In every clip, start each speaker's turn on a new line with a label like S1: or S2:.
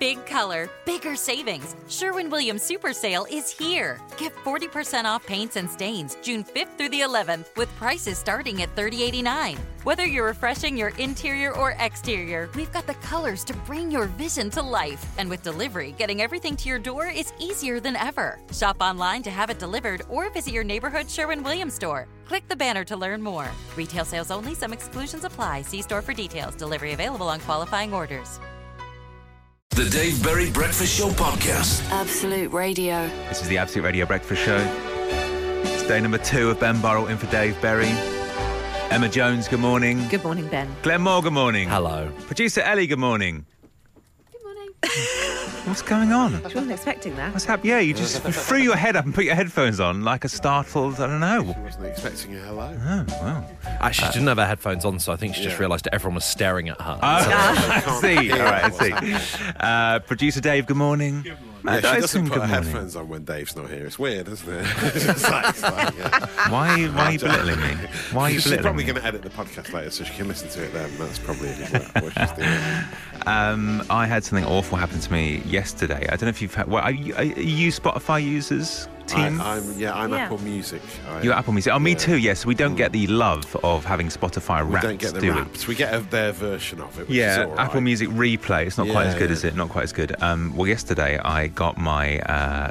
S1: Big color, bigger savings. Sherwin-Williams Super Sale is here. Get 40% off paints and stains June 5th through the 11th with prices starting at $30.89. Whether you're refreshing your interior or exterior, we've got the colors to bring your vision to life. And with delivery, getting everything to your door is easier than ever. Shop online to have it delivered or visit your neighborhood Sherwin-Williams store. Click the banner to learn more. Retail sales only. Some exclusions apply. See store for details. Delivery available on qualifying orders.
S2: The Dave Berry Breakfast Show Podcast.
S3: Absolute Radio.
S4: This is the Absolute Radio Breakfast Show. It's day number 2 of Ben Burrell in for Dave Berry. Emma Jones, good morning.
S5: Good morning, Ben.
S4: Glenn Moore, good morning.
S6: Hello.
S4: Producer Ellie, good morning.
S5: Good morning.
S4: What's going on?
S5: She wasn't expecting that.
S4: What's happening? Yeah, you just threw your head up and put your headphones on like a startled, I don't know.
S7: I wasn't expecting a hello.
S4: Oh, well.
S6: Actually, she didn't have her headphones on, so I think she just realised everyone was staring at her.
S4: Oh, I see. All right, I see. Producer Dave, good morning.
S7: Yeah, she doesn't put her headphones on when Dave's not here. It's weird, isn't it? It's like, yeah.
S4: Why are you belittling me? Why are you
S7: She's
S4: belittling
S7: probably
S4: me?
S7: going to edit the podcast later so she can listen to it then. That's probably what she's doing.
S4: I had something awful happen to me yesterday. I don't know if you've had... Well, are you Spotify users? Team?
S7: I'm Apple Music.
S4: You're Apple Music. Oh, me too, yes. We don't get the love of having Spotify Wrapped,
S7: We don't get the Wrapped. We get their version of it, which is all right.
S4: Apple Music Replay. It's not quite as good, is it? Not quite as good. Well, yesterday I got my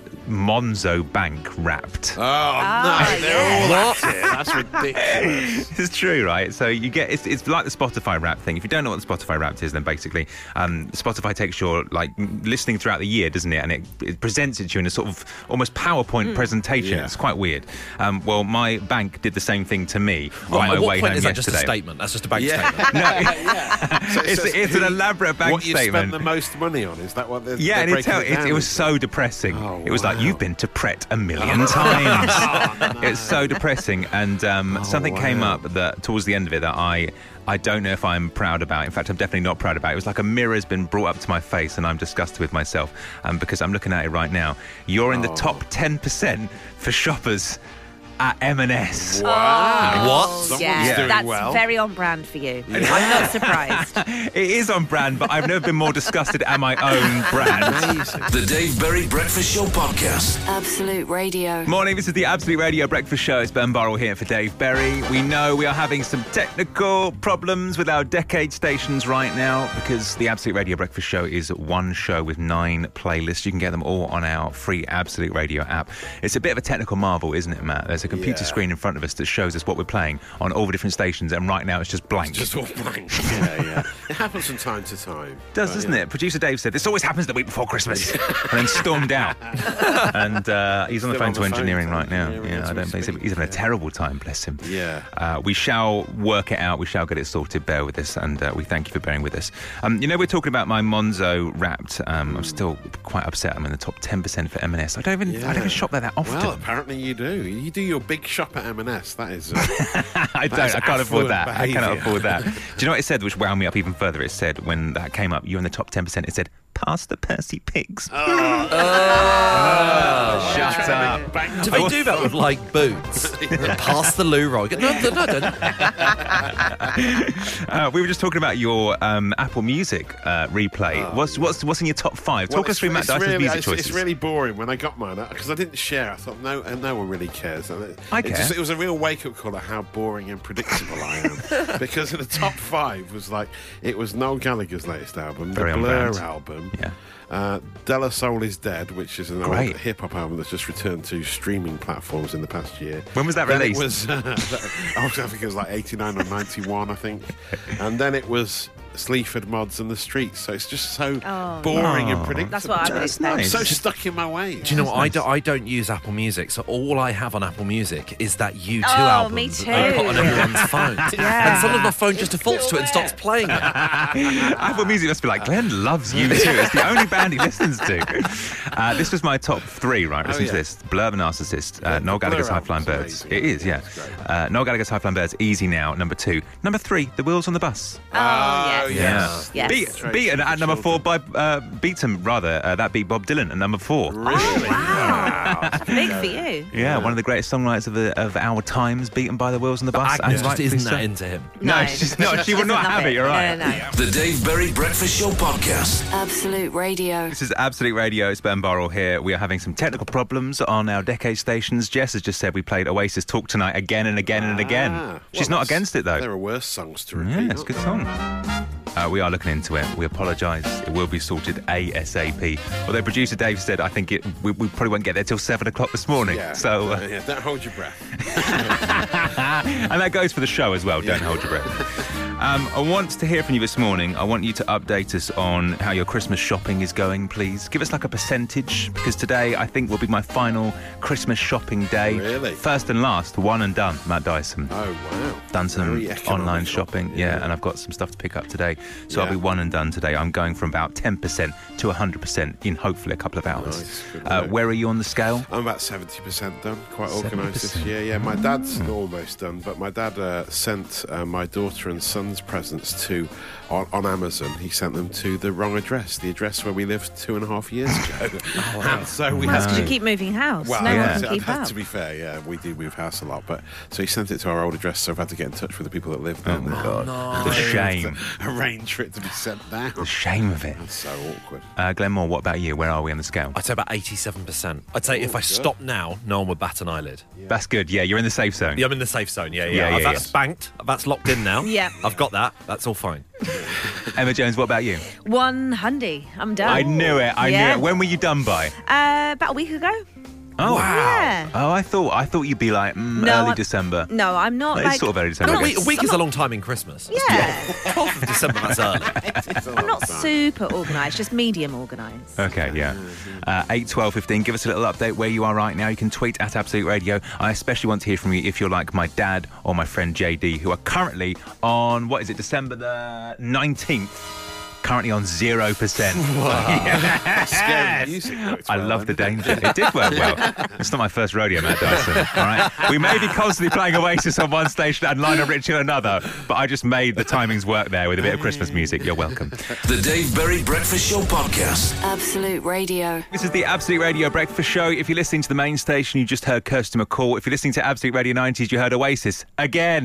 S4: Monzo Bank Wrapped.
S7: Oh, no. They're all active. That's ridiculous.
S4: It's true, right? So you get... It's like the Spotify Wrapped thing. If you don't know what the Spotify Wrapped is, then basically Spotify takes your listening throughout the year, doesn't it? And it presents it to you in a sort of almost PowerPoint presentation.
S7: Yeah.
S4: It's quite weird. Well, my bank did the same thing to me on my
S6: at what
S4: way
S6: point
S4: home
S6: is that
S4: yesterday.
S6: just a statement? That's just a bank statement.
S4: No,
S7: So
S4: it's an elaborate bank
S7: what
S4: statement.
S7: What you spent the most money on, is that what they're
S4: And
S7: breaking
S4: it was so depressing.
S7: Oh,
S4: it was like,
S7: wow.
S4: you've been to Pret 1,000,000 times. It's so depressing. And something came up that towards the end of it that I don't know if I'm proud about. In fact, I'm definitely not proud about it. It was like a mirror's been brought up to my face and I'm disgusted with myself because I'm looking at it right now. You're in the top 10% for shoppers at M&S.
S7: Wow.
S6: What?
S7: Someone's
S5: Yeah,
S7: doing
S5: that's
S7: well.
S5: very on brand for you. I'm not surprised.
S4: It is on brand, but I've never been more disgusted at my own brand.
S7: Amazing.
S2: The Dave Berry Breakfast Show Podcast.
S3: Absolute Radio.
S4: Morning, this is the Absolute Radio Breakfast Show. It's Ben Burrell here for Dave Berry. We know we are having some technical problems with our Decade stations right now because the Absolute Radio Breakfast Show is one show with 9 playlists. You can get them all on our free Absolute Radio app. It's a bit of a technical marvel, isn't it, Matt? There's a computer screen in front of us that shows us what we're playing on all the different stations, and right now it's just blank.
S7: Just all blank. Yeah. It happens from time to time.
S4: Doesn't it? Producer Dave said, this always happens the week before Christmas, and then stormed out. And he's on the
S7: Still
S4: phone
S7: on
S4: to
S7: the
S4: engineering
S7: phone,
S4: right now.
S7: engineering
S4: Yeah,
S7: as
S4: I
S7: we
S4: don't think
S7: speak.
S4: he's having a terrible time, bless him.
S7: Yeah.
S4: We shall work it out. We shall get it sorted. Bear with us, and we thank you for bearing with us. We're talking about my Monzo Wrapped. I'm still quite upset. I'm in the top 10% for M&S. I don't even shop there that often.
S7: Well, apparently you do. You do your big shop at M&S. That is...
S4: I can't afford that.
S7: affluent
S4: I cannot
S7: behaviour.
S4: afford that. Do you know what it said, which wound me up even further? It said, when that came up, you're in the top 10%, it said, pass the Percy Pigs.
S7: Oh.
S4: Shut up.
S6: Do they do that with, like, boots? Pass the loo roll. No, don't.
S4: We were just talking about your Apple Music replay. What's in your top 5? Talk us through Matt Dyson's music choices.
S7: It's really boring when I got mine because I didn't share. I thought no one really cares.
S4: I care.
S7: It was a real wake-up call at how boring and predictable I am. Because in the top 5 was it was Noel Gallagher's latest album,
S4: Very
S7: the
S4: on
S7: Blur
S4: brand.
S7: album.
S4: Yeah.
S7: De La Soul is Dead, which is an
S4: Great.
S7: old hip-hop album that's just returned to streaming platforms in the past year.
S4: When was that
S7: Then
S4: released?
S7: It was, I think it was like 89 or 91, I think. And then it was Sleaford Mods and the Streets. So it's just so boring and predictable.
S5: That's what I would
S4: That's
S5: expect.
S4: nice.
S7: So stuck in my ways.
S6: Do you know what? I don't use Apple Music, so all I have on Apple Music is that U2
S5: Oh,
S6: album
S5: me
S6: that they put on
S5: too.
S6: everyone's phone.
S5: Yeah.
S6: And suddenly my phone just defaults to it and starts playing it.
S4: Apple Music must be like, Glenn loves you too. It's the only band he listens to. This was my top 3, right? Listen to this. Blur the Narcissist, Noel
S7: the
S4: Gallagher's
S7: Blur
S4: High Flying
S7: album's
S4: Birds.
S7: amazing.
S4: It is, yeah. Noel Gallagher's High Flying Birds, Easy Now, number 2. Number 3, The Wheels on the Bus.
S5: Oh, yeah. Yes.
S4: Beaten at number 4 by that beat Bob Dylan at number 4.
S7: Really?
S5: Wow. Big for you.
S4: Yeah, one of the greatest songwriters of our times, beaten by the wheels on the bus.
S6: Agnes
S4: and
S6: just
S4: rightfully
S6: isn't
S4: so.
S6: that into him.
S4: No, she's not. She would not have it. You're right.
S5: No.
S2: The Dave Berry Breakfast Show Podcast.
S3: Absolute Radio.
S4: This is Absolute Radio. It's Ben Burrell here. We are having some technical problems on our decade stations. Jess has just said we played Oasis Talk Tonight again and again and again. She's not against it, though.
S7: There are worse songs to repeat.
S4: Yeah, it's a good song. We are looking into it. We apologise. It will be sorted ASAP. Although producer Dave said, I think we probably won't get there till 7 o'clock this morning.
S7: Yeah,
S4: so
S7: don't hold your breath.
S4: and that goes for the show as well. Don't hold your breath. I want to hear from you this morning. I want you to update us on how your Christmas shopping is going, please. Give us like a percentage, because today I think will be my final Christmas shopping day.
S7: Really?
S4: First and last, one and done, Matt Dyson.
S7: Oh, wow.
S4: Done some
S7: Very economical.
S4: online shopping, yeah, and I've got some stuff to pick up today. So I'll be one and done today. I'm going from about 10% to 100% in hopefully a couple of hours.
S7: Nice, good work.
S4: Where are you on the scale?
S7: I'm about 70% done. Quite organised this year. Yeah, my dad's almost done, but my dad sent my daughter and son's presents on Amazon. He sent them to the wrong address, the address where we lived 2.5 years ago. And so we
S5: Well,
S7: had
S5: because you keep moving house.
S7: Well,
S5: no
S4: yeah.
S5: one can keep up.
S7: to be fair, yeah, we do move house a lot, but so he sent it to our old address, so I've had to get in touch with the people that live there.
S4: Oh my God.
S6: No.
S4: The shame.
S7: Arrange for it to be sent down.
S4: The shame of it.
S7: That's so awkward.
S4: Glenn Moore, what about you? Where are we on the scale?
S6: I'd say about 87%. I'd say if I stop now, no one would bat an eyelid.
S4: That's good. Yeah, you're in the safe zone.
S6: Yeah, I'm in the safe zone.
S4: Yeah,
S6: Yeah.
S4: yeah,
S6: That's banked. That's locked in now.
S5: Yeah.
S6: I've got that. That's all fine.
S4: Emma Jones, what about you?
S5: 100. I'm done.
S4: I knew it. I knew
S5: Yeah.
S4: it. When were you done by?
S5: About a week ago.
S4: Oh,
S5: Yeah.
S4: Oh, I thought you'd be like early December.
S5: No, I'm not.
S4: It's
S5: like,
S4: sort of early December.
S5: I'm
S6: A
S5: not-
S6: week is a long time in Christmas.
S5: Yeah.
S6: 12th of December, that's early.
S5: I'm not super organised, just medium organised.
S4: Okay, yeah. 8, 12, 15. Give us a little update where you are right now. You can tweet at Absolute Radio. I especially want to hear from you if you're like my dad or my friend JD, who are currently on, December the 19th? Currently on 0%.
S7: Scary music worked
S4: I
S7: well,
S4: love the
S7: didn't it?
S4: danger. It did work well. It's not my first rodeo, Matt Dyson. All right, we may be constantly playing Oasis on one station and Lionel Richie on another, but I just made the timings work there with a bit of Christmas music. You're welcome.
S2: The Dave Berry Breakfast Show Podcast.
S3: Absolute Radio.
S4: This is the Absolute Radio Breakfast Show. If you're listening to the main station, you just heard Kirsty McCall. If you're listening to Absolute Radio 90s, you heard Oasis again.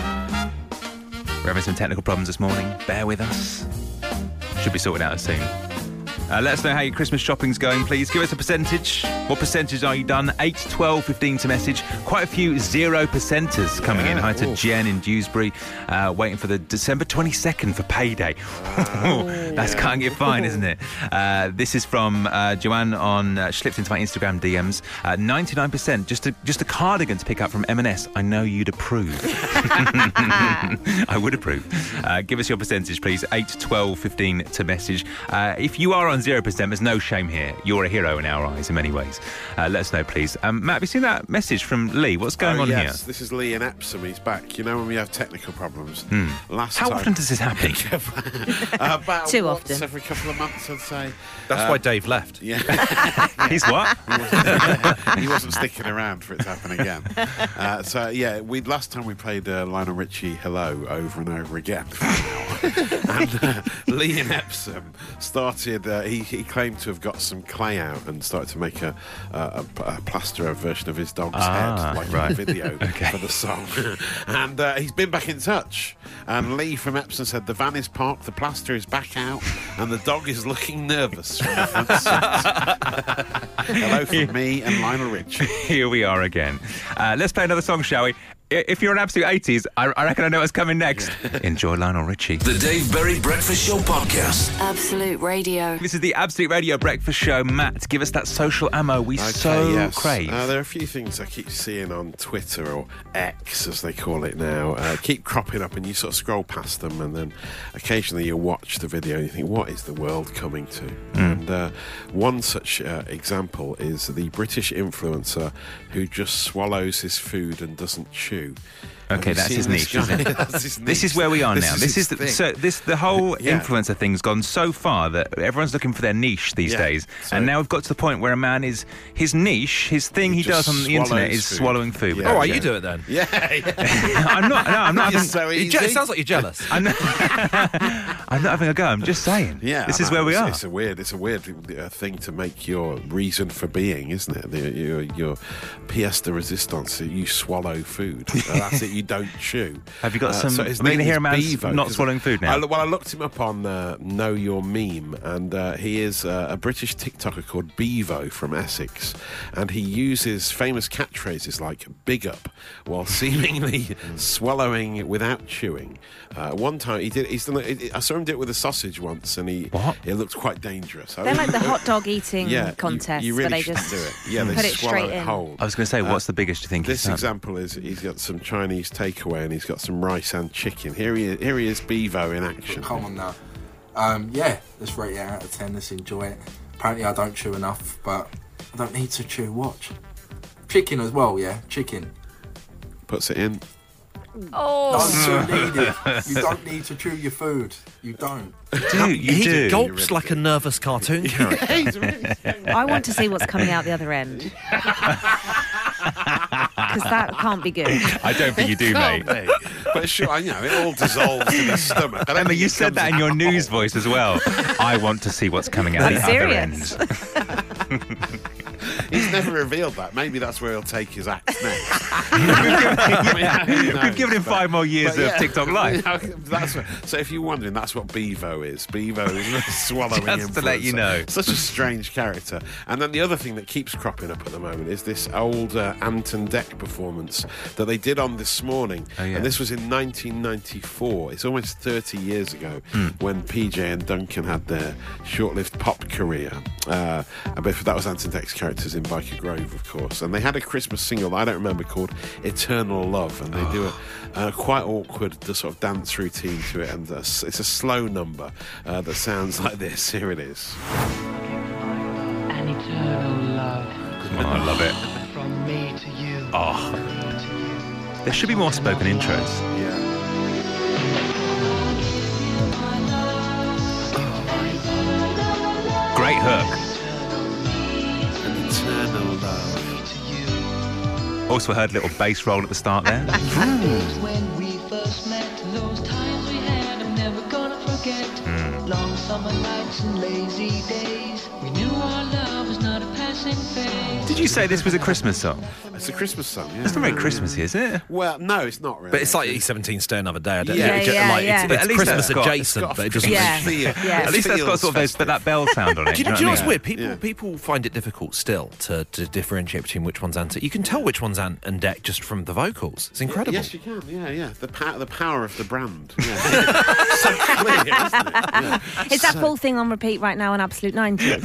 S4: We're having some technical problems this morning. Bear with us. Should be sorted out soon. Let us know how your Christmas shopping's going, please. Give us a percentage. What percentage are you done? 8, 12, 15 to message. Quite a few 0%ers coming in. Hi to Jen in Dewsbury, waiting for the December 22nd for payday. That's cutting it fine, isn't it? This is from Joanne on, slipped into my Instagram DMs. 99%, just a cardigan to pick up from M&S. I know you'd approve. I would approve. Give us your percentage, please. 8, 12, 15 to message. If you are on 0%, there's no shame here. You're a hero in our eyes in many ways. Let us know, please. Matt, have you seen that message from Lee? What's going on
S7: yes. This is Lee in Epsom. He's back. You know when we have technical problems?
S4: How often does this happen?
S7: About
S5: Too
S7: once
S5: often.
S7: every couple of months, I'd say.
S6: That's why Dave left.
S7: Yeah.
S4: He's what?
S7: He wasn't sticking around for it to happen again. Last time we played Lionel Richie Hello over and over again for an hour. And Lee in Epsom started, he claimed to have got some clay out and started to make a plaster version of his dog's head, like
S4: right.
S7: a video for the song. And he's been back in touch. And Lee from Epsom said the van is parked, the plaster is back out, and the dog is looking nervous from the front seat. Hello from me and Lionel Richie.
S4: Here we are again. Let's play another song, shall we? If you're an absolute 80s, I reckon I know what's coming next. Enjoy Lionel Richie.
S2: The Dave Berry Breakfast Show Podcast.
S3: Absolute Radio.
S4: This is the Absolute Radio Breakfast Show. Matt, give us that social ammo we crave.
S7: There are a few things I keep seeing on Twitter, or X as they call it now, keep cropping up, and you sort of scroll past them, and then occasionally you watch the video and you think, what is the world coming to? And one such example is the British influencer who just swallows his food and doesn't chew. chew.
S4: Okay,
S7: Have you
S4: that's
S7: seen
S4: his
S7: this
S4: niche,
S7: guy?
S4: isn't it?
S7: That's his
S4: This
S7: niche.
S4: is where we are now. This is
S7: his thing.
S4: the whole
S7: Yeah.
S4: influencer thing's gone so far that everyone's looking for their niche these
S7: Yeah.
S4: days.
S7: So-
S4: And now we've got to the point where a man is his niche, his thing he
S7: just
S4: does on the internet
S7: swallows
S4: is
S7: food.
S4: swallowing food.
S7: Yeah.
S6: All right,
S7: yeah.
S6: you do it then.
S7: Yeah, yeah.
S4: I'm not
S7: You're
S4: having.
S7: so
S6: It
S7: easy.
S6: sounds like you're jealous.
S4: I'm not having a go. I'm just saying.
S7: Yeah,
S4: this
S7: I
S4: is
S7: know.
S4: where we are.
S7: It's a weird thing to make your reason for being, isn't it? Your pièce de résistance. You swallow food. That's it. You don't chew.
S4: Have you got some?
S7: So his
S4: Are we
S7: name
S4: going to hear
S7: is
S4: a man
S7: Bevo,
S4: not
S7: 'cause
S4: swallowing food now?
S7: I looked him up on Know Your Meme, and he is a British TikToker called Bevo from Essex, and he uses famous catchphrases like "big up" while seemingly swallowing without chewing. One time I saw him do it with a sausage once, and it looked quite dangerous.
S5: They're like the hot dog eating
S7: Yeah,
S5: contest,
S7: you really
S5: but they
S7: shouldn't
S5: just
S7: do it. Yeah, they
S5: put it
S7: swallow
S5: straight
S7: it
S5: in.
S7: whole.
S4: I was going to say, what's the biggest you think
S7: This
S4: he's done?
S7: example is he's got some Chinese takeaway and he's got some rice and chicken. Here he is, Bevo in action.
S8: Come on now. Yeah, let's rate it out of 10. Let's enjoy it. Apparently I don't chew enough, but I don't need to chew. Watch. Chicken as well, yeah? Chicken.
S7: Puts it in.
S8: Don't need it. You don't need to chew your food. You don't.
S4: You do.
S6: Gulps like a nervous cartoon character.
S5: I want to see what's coming out the other end. Because that can't be good.
S4: I don't think you do, mate.
S7: But sure, it all dissolves in his stomach. I don't
S4: Emma,
S7: think
S4: you
S7: it
S4: said
S7: comes
S4: that in your
S7: out.
S4: news voice as well. I want to see what's coming out the
S5: That's
S4: other
S5: serious.
S4: end.
S7: He's never revealed that. Maybe that's where he'll take his act next.
S4: We've given him 5 more years of TikTok life.
S7: So if you're wondering, that's what Bevo is. Bevo is swallowing
S4: Just to let you know.
S7: Such a strange character. And then the other thing that keeps cropping up at the moment is this old Anton Deck performance that they did on This Morning.
S4: Oh, yeah.
S7: And this was in 1994. It's almost 30 years ago when PJ and Duncan had their short-lived pop career. But that was Anton Deck's characters in Biker Grove, of course. And they had a Christmas single that I don't remember called Eternal Love. And they do a quite awkward sort of dance routine to it. And it's a slow number that sounds like this. Here it is.
S9: An eternal love
S4: Oh, I love it.
S9: from me to you.
S4: Oh, there should be more spoken intros.
S7: Yeah.
S4: Great hook.
S7: An eternal love.
S4: Also heard a little bass roll at the start there.
S9: When we first met, those times we had, I'm never gonna forget. Long summer nights and lazy days. We knew our love was not a passing phase.
S4: Did you say this was a Christmas song?
S7: It's a Christmas song, yeah.
S4: It's not very Christmassy, is it?
S7: Well, no, it's not really.
S6: But it's like E17 Stay Another Day. I don't
S7: Yeah.
S6: know.
S5: Yeah.
S6: It's
S4: But at least
S6: Christmas
S4: that's got-
S6: adjacent,
S7: it's got
S6: but it doesn't.
S5: Yeah.
S7: feel.
S5: Yeah.
S4: At least that's got
S7: feels
S4: sort of
S7: festive.
S4: that bell sound on it.
S6: Do you know
S4: what I
S6: what's
S4: mean?
S6: weird? People
S7: Yeah.
S6: people find it difficult still to differentiate between which one's Ant. You can tell which one's Ant and Deck just from the vocals. It's incredible.
S7: Yes, you can. Yeah. The power of the brand. Yeah. So clear, isn't it? Yeah.
S5: Is that full thing on repeat right now on Absolute 90s?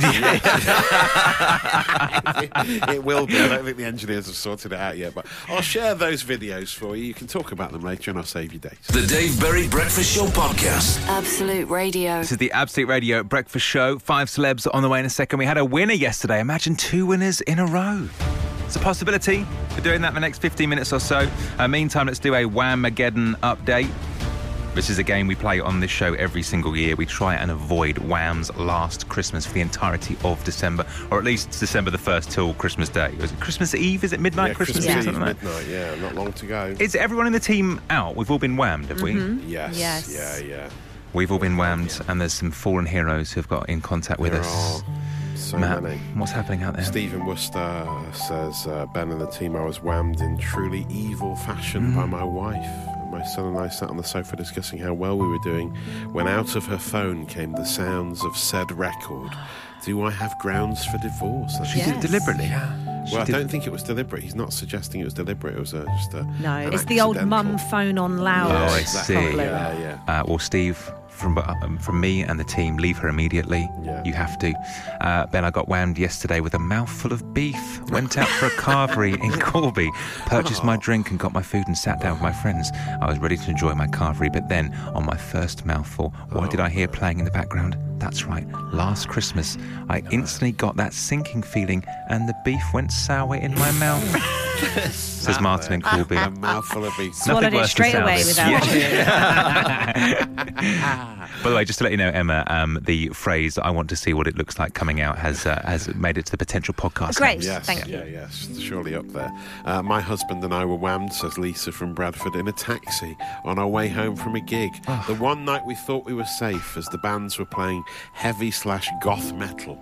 S7: It will be. I don't think the engineers have sorted it out yet, but I'll share those videos for you. You can talk about them later, and I'll save you dates.
S2: The Dave Berry Breakfast Show Podcast.
S3: Absolute Radio.
S4: This is the Absolute Radio Breakfast Show. 5 celebs on the way in a second. We had a winner yesterday. Imagine 2 winners in a row. It's a possibility. We're doing that in the next 15 minutes or so. Meantime, let's do a Whamageddon update. This is a game we play on this show every single year. We try and avoid Wham's last Christmas for the entirety of December, or at least December the 1st till Christmas Day. Was it Christmas Eve? Is it midnight Christmas Eve?
S7: Eve,
S4: Something like that?
S7: midnight. Yeah, not long to go.
S4: Is everyone in the team out? We've all been whammed, have we?
S7: Yes.
S5: Yes.
S7: Yeah.
S4: We've all been whammed, and there's some fallen heroes who've got in contact with
S7: There
S4: us.
S7: are so
S4: Matt,
S7: many.
S4: what's happening out there?
S7: Stephen Worcester says, Ben and the team, I was whammed in truly evil fashion by my wife. My son and I sat on the sofa discussing how well we were doing when out of her phone came the sounds of said record. Do I have grounds for divorce? That's
S4: She did it
S5: Yes.
S4: deliberately.
S7: Well, I don't think it was deliberate. He's not suggesting it was deliberate. It was just a...
S5: No,
S7: an
S5: it's the old
S7: accidental-
S5: mum phone on loud.
S4: Oh, I
S7: Exactly.
S4: see.
S7: Yeah.
S4: Well, Steve, from me and the team, leave her immediately.
S7: Yeah.
S4: You have to. Ben, I got whammed yesterday with a mouthful of beef. Went out for a carvery in Corby, purchased my drink and got my food and sat down with my friends. I was ready to enjoy my carvery, but then on my first mouthful, what did I hear playing in the background? That's right, Last Christmas. I instantly got that sinking feeling and the beef went sour in my mouth. Says Martin and Corby.
S7: A mouthful of beef.
S5: Swallowed
S4: Nothing
S5: it
S4: worse
S5: straight
S4: than
S5: away
S4: Salvis.
S5: without
S4: By the way, just to let you know, Emma, the phrase "I want to see what it looks like coming out" has made it to the potential podcast.
S5: Great.
S4: notes.
S7: Yes,
S5: Thank you.
S7: yes, surely up there. My husband and I were whammed, says Lisa from Bradford, in a taxi on our way home from a gig. The one night we thought we were safe as the bands were playing heavy/goth metal.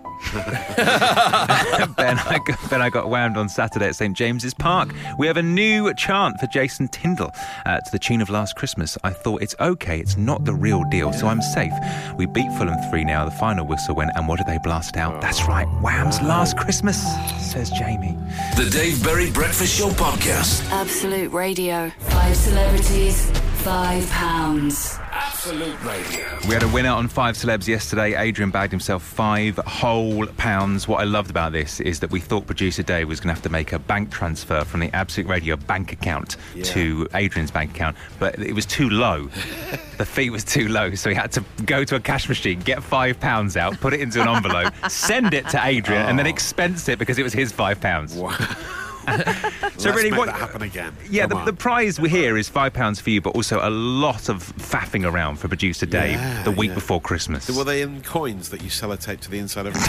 S4: Ben, I got whammed on Saturday at St James's Park. We have a new chant for Jason Tyndall to the tune of Last Christmas. I thought, it's okay, it's not the real deal, so I'm safe. We beat Fulham 3-0. The final whistle went, and what did they blast out? That's right, Wham's Last Christmas, says Jamie.
S2: The Dave Berry Breakfast Show Podcast.
S3: Absolute Radio. 5 celebrities, £5.
S2: Absolute Radio.
S4: We had a winner on 5 celebs yesterday. Adrian bagged himself £5 whole. What I loved about this is that we thought producer Dave was going to have to make a bank transfer from the Absolute Radio bank account to Adrian's bank account, but it was too low. The fee was too low, so he had to go to a cash machine, get £5 out, put it into an envelope, send it to Adrian, and then expense it because it was his £5.
S7: Wow.
S4: So
S7: Let's
S4: really,
S7: make
S4: what
S7: that happen again?
S4: Yeah,
S7: Come
S4: the
S7: on.
S4: prize we hear is £5 for you, but also a lot of faffing around for producer Dave the week before Christmas.
S7: So were they in coins that you sellotape to the inside of a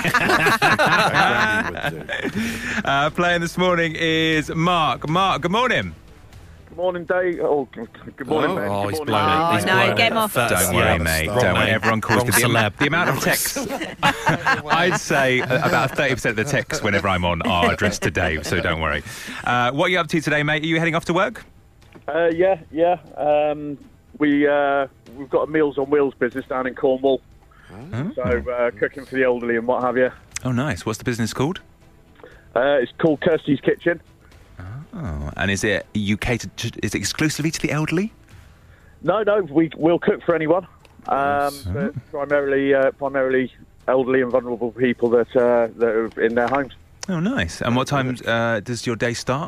S7: car? Granny would do.
S4: Playing this morning is Mark. Mark, good morning.
S10: Good morning, Dave. Oh, good morning, Ben.
S6: Oh,
S10: Good
S6: he's
S10: morning.
S6: blown it. He's
S5: no,
S6: blown
S5: get
S6: it.
S5: him off.
S4: Don't worry, mate. Don't worry. Everyone calls
S6: Wrong
S4: me
S6: celeb.
S4: the amount of texts. I'd say about 30% of the texts whenever I'm on are addressed to Dave, so don't worry. What are you up to today, mate? Are you heading off to work?
S10: Yeah. We've got a Meals on Wheels business down in Cornwall. So cooking for the elderly and what have you.
S4: Oh, nice. What's the business called?
S10: It's called Kirsty's Kitchen.
S4: Oh, and is it is it exclusively to the elderly?
S10: No, we'll cook for anyone. But primarily elderly and vulnerable people that are in their homes.
S4: Oh, nice. And what time does your day start?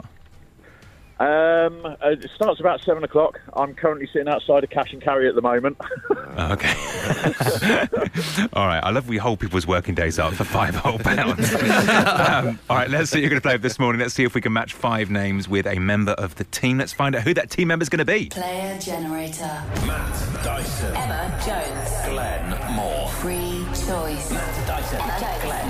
S10: It starts about 7 o'clock. I'm currently sitting outside a cash and carry at the moment.
S4: Okay. All right. I love we hold people's working days up for £5 whole. All right. Let's see who you're going to play with this morning. Let's see if we can match 5 names with a member of the team. Let's find out who that team member's going to be.
S3: Player generator.
S2: Matt Dyson.
S3: Emma Jones.
S2: Glenn Moore.
S3: Free choice.
S2: Matt Dyson.
S3: Glenn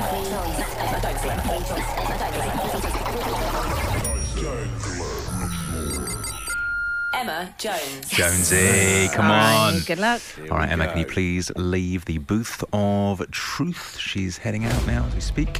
S3: Emma Jones.
S4: Jonesy, come on.
S5: Right, good luck.
S4: All right, Emma, can you please leave the booth of truth? She's heading out now as we speak.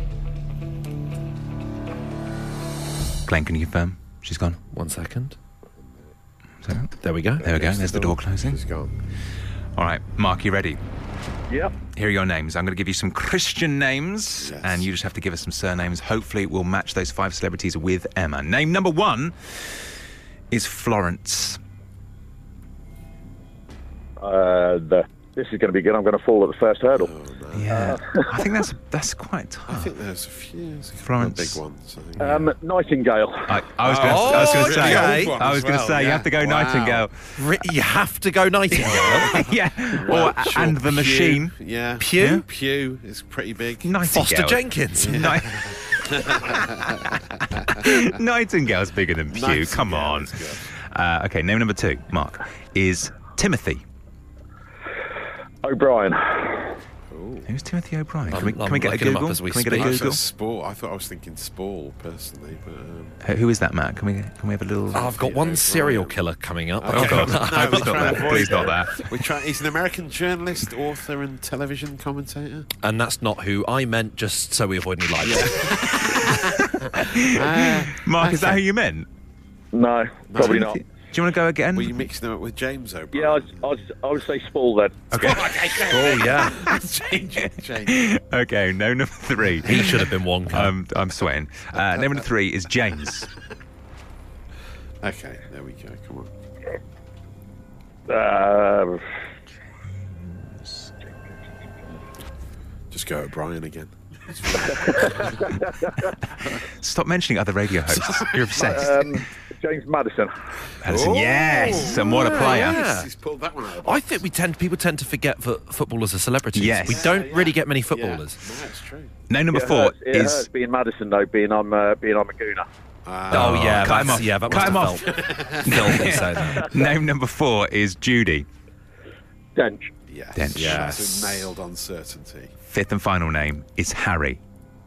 S4: Glenn, can you confirm she's gone?
S6: 1 second.
S4: So,
S6: There we go.
S4: there we go. There's the door closing.
S7: She's gone.
S4: All right, Mark, you ready?
S10: Yep.
S4: Here are your names. I'm going to give you some Christian names,
S7: Yes.
S4: and you just have to give us some surnames. Hopefully, we'll match those 5 celebrities with Emma. Name number 1 is Florence.
S10: This is going to be good. I'm going to fall at the first hurdle.
S4: Yeah, I think that's quite tough.
S7: I think there's a few
S4: Florence.
S7: big ones. I think.
S10: Nightingale.
S4: I was going to say.
S6: okay.
S4: I was going to say you have to go Nightingale.
S6: You have to go Nightingale.
S4: Yeah,
S7: Well,
S4: or
S7: sure,
S4: and the
S7: Pew.
S4: Machine.
S7: Yeah.
S6: Pew?
S7: Pew is pretty big.
S4: Nightingale.
S6: Foster Jenkins.
S4: Nightingale's bigger than Pew.
S7: Nightingale
S4: Come on.
S7: is good.
S4: Okay, name number 2, Mark, is Timothy.
S10: O'Brien.
S4: Who's Timothy O'Brien? Can
S6: I'm
S4: we get a
S6: looking him up
S4: Google?
S6: as we
S4: Can we get a
S6: speak.
S7: I
S4: Google?
S7: thought I was thinking Spall personally, but
S4: Who is that, Matt? Can we have a little?
S6: I've got one serial killer coming up.
S4: Oh God!
S7: No,
S4: I hope it's
S7: we're
S4: not
S7: trying to
S4: that.
S7: avoid
S4: Please not that.
S7: he's an American journalist, author, and television commentator.
S6: And that's not who I meant, just so we avoid any lies.
S4: Mark, is that who you meant?
S10: No, probably not.
S4: Do you want to go again?
S7: Were you mixing them up with James O'Brien?
S10: Yeah, I would say Spall then.
S4: Okay.
S6: Oh, yeah.
S7: Change it.
S4: Okay. No, number 3.
S6: He should have been Wonka.
S4: I'm sweating. Number 3 is James.
S7: Okay, there we go. Come on. Just go O'Brien again.
S4: Stop mentioning other radio hosts. You're obsessed.
S10: James Madison.
S4: Madison, yes. And what a player.
S6: Yeah.
S7: He's pulled that one out.
S6: I think people tend to forget that footballers are celebrities.
S4: Yes.
S6: We don't really get many footballers.
S7: Yeah, no, it's true.
S4: Name number
S10: It
S4: 4
S10: hurts. It
S4: is.
S10: hurts being Madison though, being I'm a gooner.
S6: Oh, yeah,
S4: cut him
S6: that's-
S4: off.
S6: yeah, that
S4: Cut
S6: must
S4: him
S6: have
S4: off.
S6: filthy, so that.
S4: Name number 4 is Judy.
S10: Dench.
S7: Yes.
S4: Dench.
S6: Yes.
S7: That's a nailed uncertainty.
S4: 5th and final name is Harry.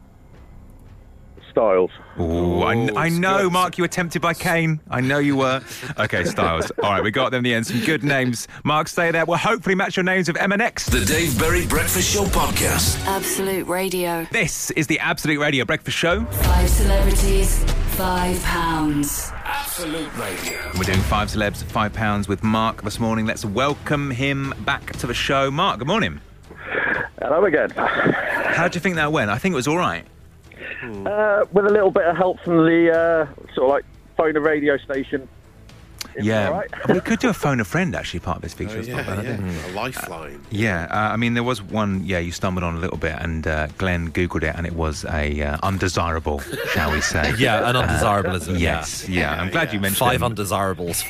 S10: Styles.
S4: Ooh, I
S7: it's
S4: know,
S7: good.
S4: Mark, you were tempted by Kane. I know you were. Okay, Styles. All right, we got them in the end. Some good names. Mark, stay there. We'll hopefully match your names with Emma next.
S2: The Dave Berry Breakfast Show podcast.
S3: Absolute Radio.
S4: This is the Absolute Radio Breakfast Show.
S3: 5 celebrities, £5.
S2: Absolute Radio.
S4: We're doing 5 celebs, £5 with Mark this morning. Let's welcome him back to the show. Mark, good morning.
S10: Hello again.
S4: How do you think that went? I think it was all right.
S10: With a little bit of help from the sort of like phone a radio station. It's
S4: Yeah,
S10: all right.
S4: we could do a phone a friend, actually, part of this feature. It's not bad, is it?
S7: A lifeline.
S4: Yeah, I mean, there was one, you stumbled on a little bit, and Glenn Googled it, and it was a undesirable, shall we say.
S6: Yeah, an undesirableism.
S4: Yes, yeah. I'm glad you mentioned
S6: 5
S4: it.
S6: undesirables,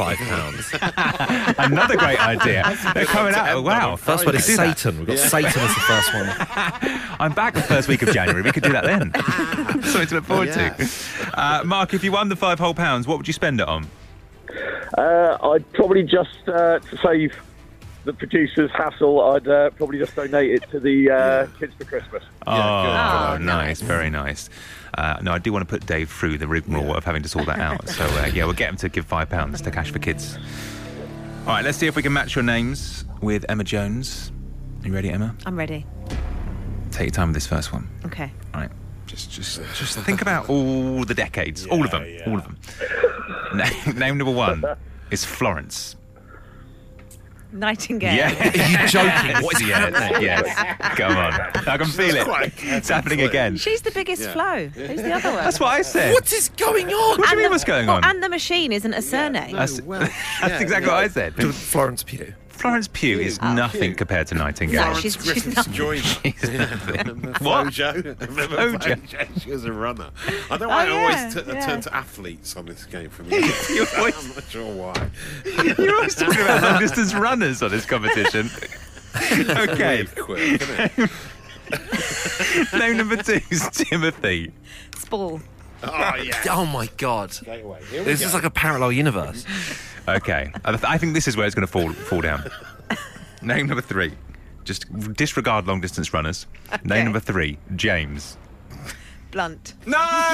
S6: £5.
S4: Another great idea. They're coming out. Oh, wow.
S6: First one is
S4: Do that.
S6: Satan. We've got Satan as the first one.
S4: I'm back the first week of January. We could do that then. Something to look forward
S7: Yes.
S4: to. Mark, if you won the £5 whole, what would you spend it on?
S10: I'd probably just, to save the producer's hassle, I'd probably just donate it to the kids for Christmas.
S4: Oh, nice. Very nice. No, I do want to put Dave through the rigmarole of having to sort that out. So, we'll get him to give £5 to Cash for Kids. All right, let's see if we can match your names with Emma Jones. Are you ready, Emma?
S5: I'm ready.
S4: Take your time with this first one.
S5: Okay.
S4: All right. Just think about all the decades. all of them. All of them. Name number 1 is Florence.
S5: Nightingale.
S4: Yeah.
S6: Are you joking? What is happening?
S4: Yes. Come on. I can feel it. It's happening again.
S5: She's the biggest flow. Who's the other one?
S4: That's what I said.
S6: What is going on?
S4: What do you mean what's going on?
S5: And the machine isn't a surname.
S4: That's exactly what I said.
S6: Florence Pugh.
S4: Florence Pugh is nothing compared to Nightingale.
S5: No, she's
S7: Griffiths
S5: nothing.
S7: joined.
S4: What?
S7: Flojo.
S4: Flojo.
S7: She was a runner. I don't know why I always
S5: yeah.
S7: turn to athletes on this game for me.
S4: You always-
S7: I'm not sure why.
S4: You're always talking about long distance runners on this competition. Okay.
S7: Quick, isn't it?
S4: Name number 2 is Timothy.
S5: Spall.
S7: Oh, yeah.
S6: Oh my God.
S7: Gateway. Here we
S6: This
S7: go.
S6: is like a parallel universe.
S4: Okay. I think this is where it's going to fall down. Name number 3. Just disregard long distance runners. Name number 3, James.
S5: Blunt.
S4: No!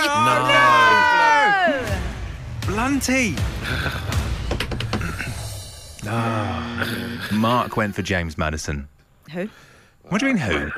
S5: Oh!
S4: Blunty! Mark went for James Madison.
S5: Who?
S4: What do you mean who?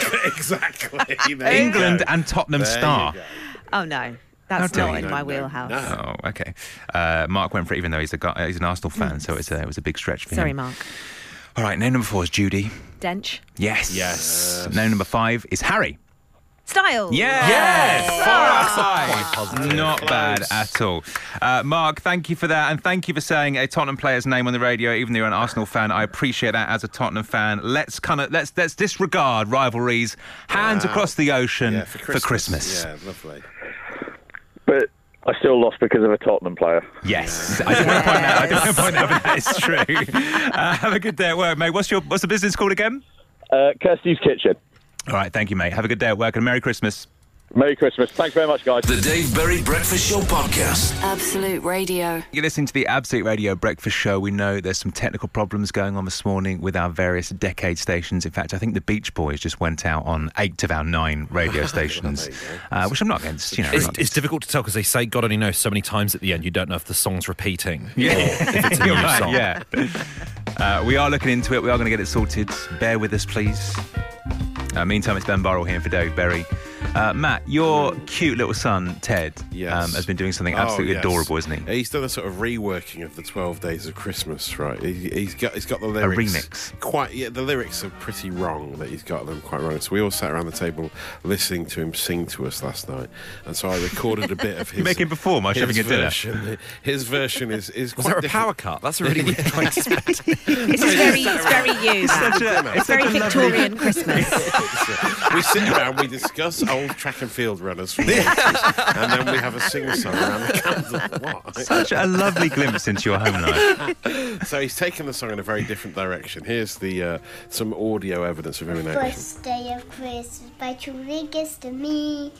S7: Exactly. There you
S4: England
S7: go.
S4: and Tottenham
S7: There you
S4: Star.
S7: go.
S5: Oh, no. That's
S4: dare
S5: not
S4: you.
S5: in my
S7: No,
S5: wheelhouse.
S7: no.
S4: Oh, okay. Mark went for it, even though he's an Arsenal fan, so it was a big stretch for
S5: Sorry,
S4: him.
S5: Mark.
S4: All right, name number 4 is Judy.
S5: Dench.
S4: Yes.
S7: Yes.
S4: Name number 5 is Harry.
S5: Styles.
S4: Yes!
S6: Quite positive.
S4: Not bad at all. Mark, thank you for that, and thank you for saying a Tottenham player's name on the radio, even though you're an Arsenal fan. I appreciate that as a Tottenham fan. Let's disregard rivalries. Hands across the ocean
S7: Yeah,
S4: for Christmas.
S7: Yeah, lovely.
S10: But I still lost because of a Tottenham player.
S4: Yes, I didn't want to point that out. I didn't want to point that out, but that is true. Have a good day at work, mate. What's the business called again?
S10: Kirsty's Kitchen.
S4: All right, thank you, mate. Have a good day at work and Merry Christmas.
S10: Merry Christmas. Thanks very much, guys.
S2: The Dave Berry Breakfast Show podcast.
S3: Absolute Radio.
S4: You're listening to the Absolute Radio Breakfast Show. We know there's some technical problems going on this morning with our various decade stations. In fact, I think the Beach Boys just went out on 8 of our 9 radio stations, which I'm not against.
S6: It's difficult to tell because they say God only knows so many times at the end. You don't know if the song's repeating.
S4: Yeah.
S6: Or if it's a new
S4: You're right,
S6: song.
S4: yeah. We are looking into it. We are going to get it sorted. Bear with us, please. Meantime, it's Ben Burrell here for Dave Berry. Matt, your cute little son, Ted, has been doing something absolutely adorable, isn't he?
S7: He's done a sort of reworking of the 12 Days of Christmas, right? He's got the lyrics.
S4: A remix.
S7: The lyrics are pretty wrong, that he's got them quite wrong. So we all sat around the table listening to him sing to us last night. And so I recorded a bit of his...
S4: You make him perform while having a dinner.
S7: version. His version is
S6: Was
S7: quite
S6: there a
S7: different.
S6: power cut? That's a really weird choice.
S5: It's very you, Matt. It's very Victorian Christmas.
S7: We sit around, we discuss old track and field runners from the 80s, and then we have a sing-song around the candle. What?
S4: Such a lovely glimpse into your home life.
S7: So he's taken the song in a very different direction. Here's the some audio evidence of him in action.
S11: First day of Christmas by Rodriguez to me.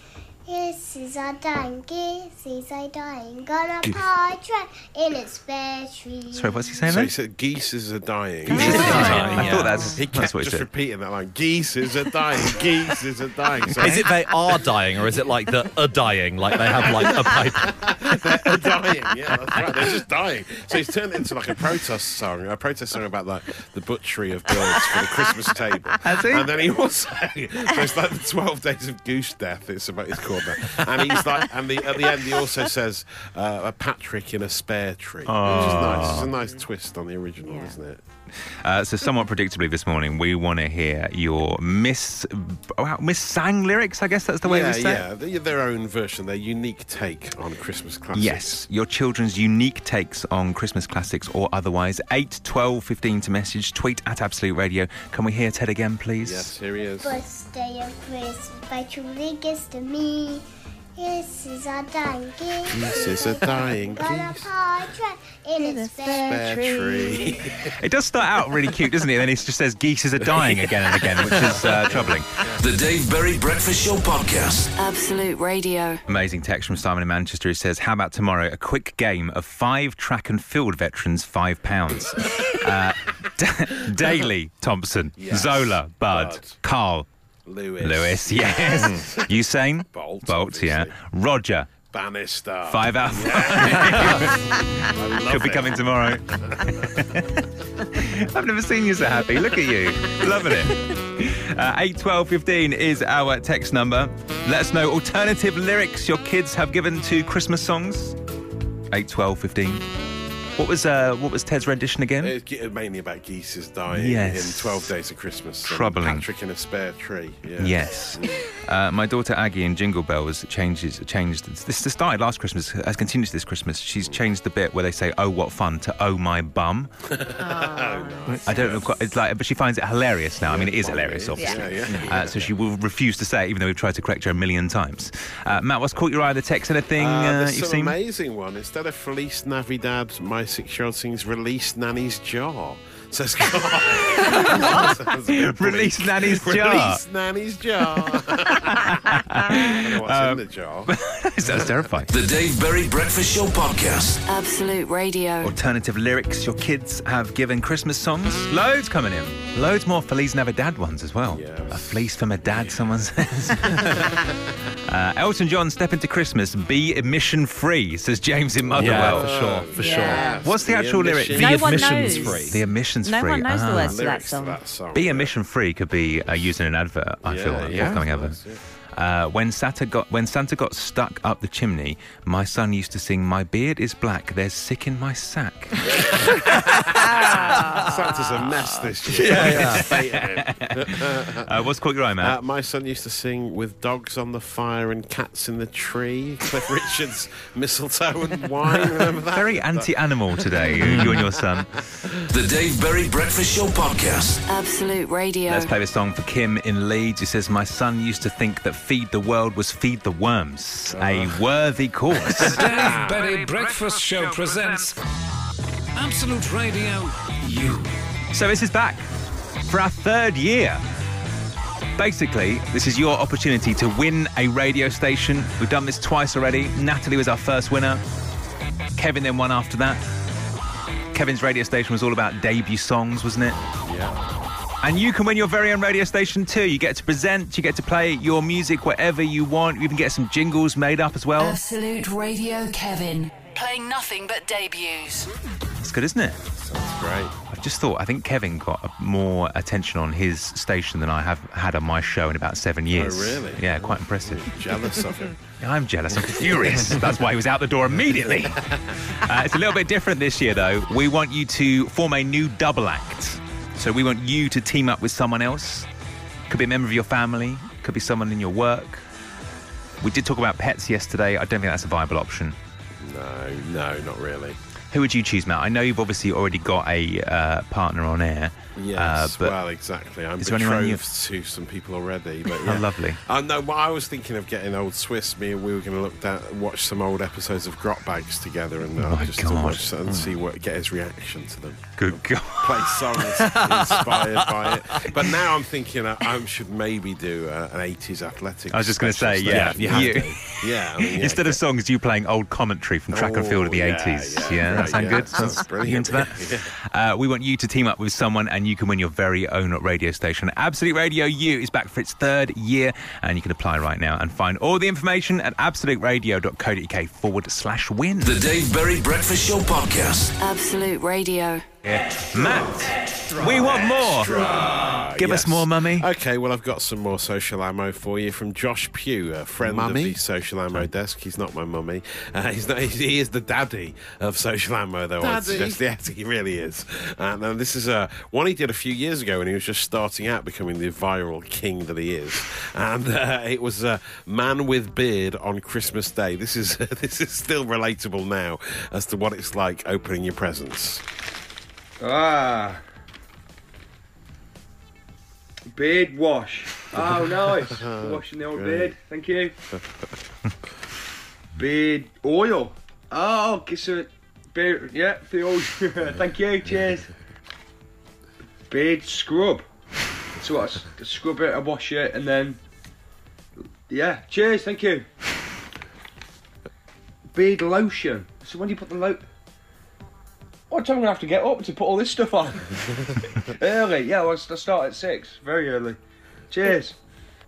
S11: Geese are dying, geese are dying on a partridge in a spare tree.
S4: Sorry, what's he saying
S7: So
S4: then?
S7: he said geese are dying.
S4: I thought that's
S7: He kept
S4: what he
S7: just
S4: said.
S7: repeating that line. Geese are dying. Geese are dying. So
S6: Is it they are dying, or is it like the dying, like they have like a pipe?
S7: they're dying. Yeah, that's right. They're just dying. So he's turned it into like a protest song about like the butchery of birds for the Christmas table.
S4: Has he?
S7: And then he also, so it's like the 12 days of goose death. It's called that. And he's like, at the end he also says a Patrick in a spare tree, which is nice. It's a nice twist on the original, isn't it?
S4: So somewhat predictably this morning, we want to hear your Miss Sang lyrics, I guess that's the way we say it.
S7: Yeah, their own version, their unique take on Christmas classics.
S4: Yes, your children's unique takes on Christmas classics or otherwise. 8, 12, 15 to message, tweet at Absolute Radio. Can we hear Ted again, please?
S7: Yes, here he is.
S11: First day of Christmas by truly gets to me. Geese are dying,
S7: Geese are dying,
S11: on a
S7: geese.
S11: partridge in a spare tree.
S4: It does start out really cute, doesn't it? And then it just says geese are dying again and again, which is troubling.
S2: The Dave Berry Breakfast Show podcast.
S3: Absolute Radio.
S4: Amazing text from Simon in Manchester who says, how about tomorrow, a quick game of 5 track and field veterans, £5. Daly, Thompson,
S7: Yes.
S4: Zola, Bud, Carl, Lewis, yes. Usain, Bolt, yeah. Roger,
S7: Bannister.
S4: 5 out of 5.
S7: I love
S4: Could be
S7: it.
S4: coming tomorrow. I've never seen you so happy. Look at you. Loving it. 8, 12, 15 is our text number. Let us know alternative lyrics your kids have given to Christmas songs. 8, 12, 15. What was Ted's rendition again?
S7: It's mainly about geese dying
S4: Yes.
S7: in 12 Days of Christmas. and
S4: Troubling.
S7: Patrick in a spare tree. Yeah.
S4: Yes. My daughter Aggie in Jingle Bells changed. This started last Christmas, has continued this Christmas. She's changed the bit where they say "Oh, what fun" to "Oh, my bum." I don't know. It's like, but she finds it hilarious now. I mean, it is hilarious, obviously.
S7: Yeah.
S4: So she will refuse to say it, even though we've tried to correct her a million times. Matt, what's caught your eye? The text, anything
S7: There's
S4: you've
S7: some
S4: seen?
S7: amazing one. Instead of Feliz Navidad, my 6-year-old sings "Release Nanny's Jar." Says
S4: Release Nanny's jar.
S7: Release Nanny's jar. I don't know what's in the jar.
S4: That's terrifying.
S2: The Dave Berry Breakfast Show podcast.
S3: Absolute Radio.
S4: Alternative lyrics your kids have given Christmas songs. Loads coming in. Loads more Feliz Navidad ones as well.
S7: Yes.
S4: A fleece for my dad, someone says. Elton John, Step Into Christmas, be emission free, says James in Motherwell.
S6: For sure.
S4: What's the actual lyric?
S6: The
S5: No one
S6: admission's
S5: knows.
S6: free.
S4: The emissions
S5: No
S4: free.
S5: one knows the words to that
S7: Lyrics to
S5: song.
S7: that song.
S4: Be emission free could be used in an advert, I feel, a forthcoming advert. When Santa got stuck up the chimney, my son used to sing, "My beard is black, there's sick in my sack."
S7: Santa's a mess this year.
S4: What's caught your eye, Matt?
S7: My son used to sing "With dogs on the fire and cats in the tree." Cliff Richard's "Mistletoe and Wine." Remember that?
S4: Very anti-animal today, you and your son.
S2: The Dave Berry Breakfast Show podcast.
S3: Absolute Radio.
S4: Let's play this song for Kim in Leeds, who says, "My son used to think that feed the world was feed the worms. A worthy cause."
S12: Dave Berry Breakfast Show presents Absolute Radio U.
S4: So this is back for our 3rd year. Basically, this is your opportunity to win a radio station. We've done this twice already. Natalie was our first winner. Kevin then won after that. Kevin's radio station was all about debut songs, wasn't it?
S7: Yeah.
S4: And you can win your very own radio station too. You get to present, you get to play your music wherever you want. You even get some jingles made up as well.
S3: Absolute Radio Kevin. Playing nothing but debuts.
S4: It's good, isn't it?
S7: Sounds great.
S4: I've just thought, I think Kevin got more attention on his station than I have had on my show in about 7 years.
S7: Oh, really?
S4: Yeah, quite impressive.
S7: Jealous of him.
S4: I'm jealous. I'm furious. That's why he was out the door immediately. It's a little bit different this year, though. We want you to form a new double act. So we want you to team up with someone else. Could be a member of your family. Could be someone in your work. We did talk about pets yesterday. I don't think that's a viable option.
S7: No, not really.
S4: Who would you choose, Matt? I know you've obviously already got a partner on air.
S7: Yes,
S4: but
S7: well, exactly. I'm
S4: is there anyone
S7: betrothed to some people already. But yeah.
S4: Oh, lovely.
S7: No, well, I was thinking of getting old Swiss. We were going to watch some old episodes of Grot Bags together and
S4: my
S7: just
S4: God.
S7: to watch and see get his reaction to them.
S4: Good God.
S7: play songs inspired by it. But now I'm thinking I should maybe do an 80s athletics.
S4: I was just going to say,
S7: Yeah, I mean,
S4: instead of songs, you playing old commentary from track and field of the 80s. Yeah, that sound good?
S7: Sounds brilliant.
S4: You into that? We want you to team up with someone and you can win your very own radio station. Absolute Radio U is back for its 3rd year and you can apply right now and find all the information at absoluteradio.co.uk/win.
S2: The Dave Berry Breakfast Show Podcast.
S3: Absolute Radio.
S4: Matt, we want more. Give us more, mummy.
S7: Okay, well, I've got some more social ammo for you from Josh Pugh, a friend of the social ammo desk. He's not my mummy. He is the daddy of social ammo, though. I'd suggest. Yes, he really is. And this is one he did a few years ago when he was just starting out, becoming the viral king that he is. And it was Man with Beard on Christmas Day. This is still relatable now as to what it's like opening your presents.
S13: Beard wash. Oh, nice. Washing the old beard. Thank you. Beard oil. Oh, kiss it. Beard. Yeah, for the oil. Thank you. Cheers. Beard scrub. So what? I scrub it, I wash it, and then. Yeah. Cheers. Thank you. Beard lotion. So when do you put the lotion? What time am I going to have to get up to put all this stuff on? Early, yeah, I start at 6, very early. Cheers.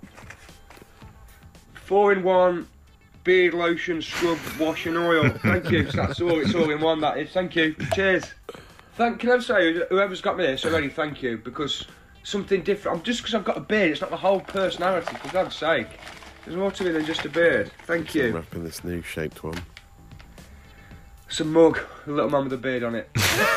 S13: 4-in-1 beard lotion, scrub, wash and oil. Thank you. So that's all. It's all in one. That is. Thank you. Cheers. Can I say, whoever's got me this already, thank you, because something different. Just because I've got a beard, it's not the whole personality. For God's sake, there's more to me than just a beard. Thank you.
S7: I'm wrapping this new shaped one.
S13: It's a mug, a little man with a beard on it.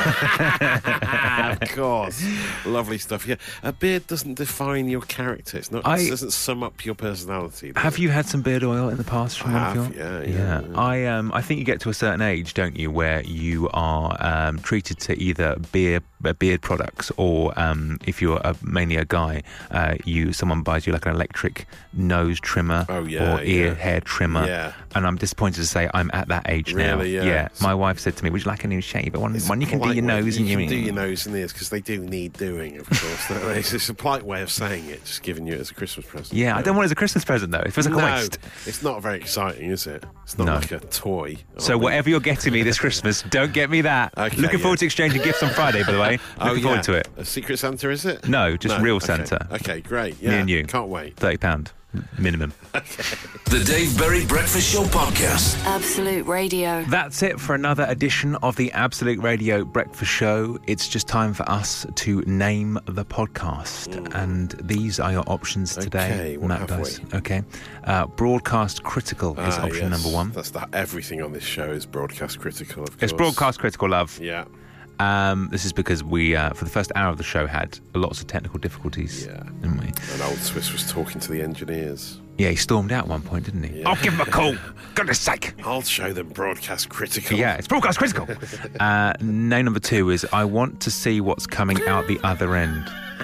S7: Of course. Lovely stuff. Yeah, a beard doesn't define your character. It doesn't sum up your personality.
S4: Have you had some beard oil in the past from one of your?
S7: Yeah.
S4: I think you get to a certain age, don't you, where you are treated to either beard products or if you're mainly a guy, someone buys you like an electric nose trimmer or ear hair trimmer.
S7: Yeah.
S4: And I'm disappointed to say I'm at that age now.
S7: Really, yeah.
S4: My wife said to me, would you like a new shave? One you can do your nose and
S7: you can do your nose and ears, because they do need doing, of course. It's a polite way of saying it, just giving you it as a Christmas present.
S4: Yeah, I don't want it as a Christmas present, though. If it was a waste.
S7: It's not very exciting, is it? It's not like a toy.
S4: So whatever you're getting me this Christmas, don't get me that.
S7: Okay,
S4: Looking forward to exchanging gifts on Friday, by the way. Looking forward to it.
S7: A Secret Santa, is it?
S4: No, just real Santa.
S7: Okay, great. Yeah,
S4: me and you.
S7: Can't wait.
S4: £30 minimum.
S7: Okay.
S2: The Dave Berry Breakfast Show Podcast.
S3: Absolute Radio.
S4: That's it for another edition of the Absolute Radio Breakfast Show. It's just time for us to name the podcast. And these are your options today.
S7: Okay, what have we?
S4: Okay. Broadcast Critical is option number 1.
S7: That's everything on this show is Broadcast Critical, of course.
S4: It's Broadcast Critical, love.
S7: Yeah.
S4: This is because we, for the first hour of the show, had lots of technical difficulties, didn't we?
S7: And old Swiss was talking to the engineers.
S4: Yeah, he stormed out at one point, didn't he?
S7: Yeah.
S4: I'll give him a call. Goodness sake.
S7: I'll show them Broadcast Critical.
S4: Yeah, it's Broadcast Critical. Name number 2 is I want to see what's coming out the other end.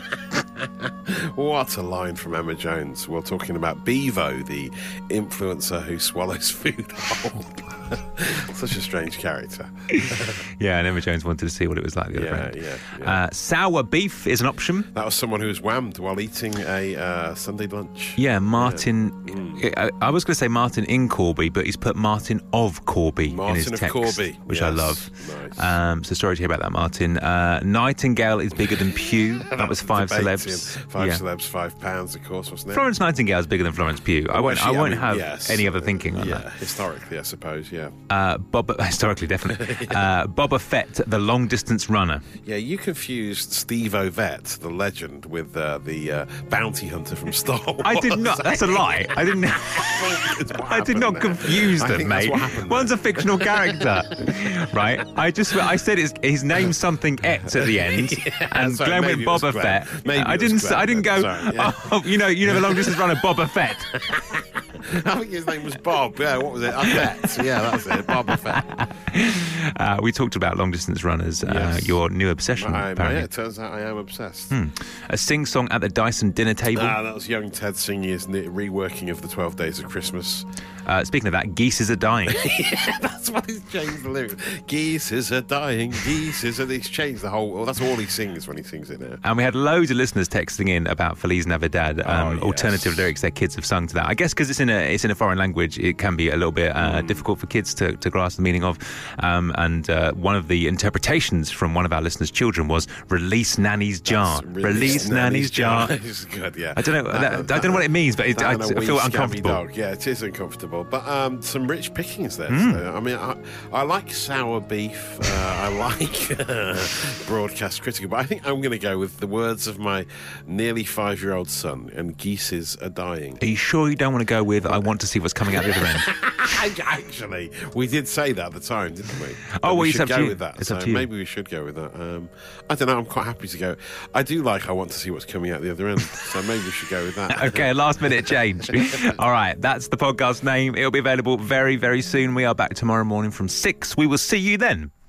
S7: What a line from Emma Jones. We're talking about Bevo, the influencer who swallows food whole. Such a strange character.
S4: Yeah, and Emma Jones wanted to see what it was like the other end.
S7: Yeah.
S4: Sour beef is an option.
S7: That was someone who was whammed while eating a Sunday lunch.
S4: Yeah, Martin. I was going to say Martin in Corby, but he's put Martin of Corby in his text,
S7: Corby,
S4: which I love.
S7: Nice.
S4: So sorry to hear about that, Martin. Nightingale is bigger than Pugh. That was 5 celebs.
S7: 5 celebs, £5, of course, wasn't it?
S4: Florence Nightingale is bigger than Florence Pugh. I won't have any other thinking on that.
S7: Historically, I suppose. Yeah.
S4: Historically, definitely. Boba Fett, the long-distance runner.
S7: Yeah, you confused Steve Ovett, the legend, with the bounty hunter from Star Wars.
S4: I did not. That's a lie. I didn't. I did not confuse them, mate. One's a fictional character, right? I said his name's something X at the end, and Glenn went Boba Fett. I didn't go.
S7: Sorry, yeah.
S4: Oh, you know, the long-distance runner, Boba Fett.
S7: I think his name was Bob. Yeah, what was it? Fett. Yeah, that's it. Boba Fett.
S4: We talked about long-distance runners.
S7: Yes.
S4: Your new obsession, apparently.
S7: Yeah, it turns out I am obsessed.
S4: A sing-song at the Dyson dinner table.
S7: That was young Ted Singer's reworking of the 12 Days of Christmas.
S4: Speaking of that, geese are dying.
S7: Yeah, that's what he's changed the lyrics. Geese are dying, geese are... He's changed the whole... Well, that's all he sings when he sings it now.
S4: And we had loads of listeners texting in about Feliz Navidad, alternative lyrics their kids have sung to that. I guess because it's in a foreign language, it can be a little bit difficult for kids to grasp the meaning of. And one of the interpretations from one of our listeners' children was "Release Nanny's jar." Release Nanny's jar.
S7: It's good, yeah.
S4: I don't know. I don't know what it means, but I feel uncomfortable.
S7: Dog. Yeah, it is uncomfortable. But some rich pickings there today. I mean, I like sour beef. I like broadcast critical. But I think I'm going to go with the words of my nearly 5-year-old son, and geese are dying.
S4: Are you sure you don't want to go with "I want to see what's coming out the other end"?
S7: Actually, we did say that at the time, didn't we?
S4: Oh, well,
S7: we
S4: it's
S7: should
S4: up
S7: go
S4: to you.
S7: with that.
S4: It's
S7: So
S4: up to you.
S7: maybe we should go with that. I don't know. I'm quite happy to go. I do like "I want to see what's coming out the other end," so maybe we should go with that.
S4: Okay, last minute change. All right, that's the podcast name. It'll be available very, very soon. We are back tomorrow morning from 6. We will see you then.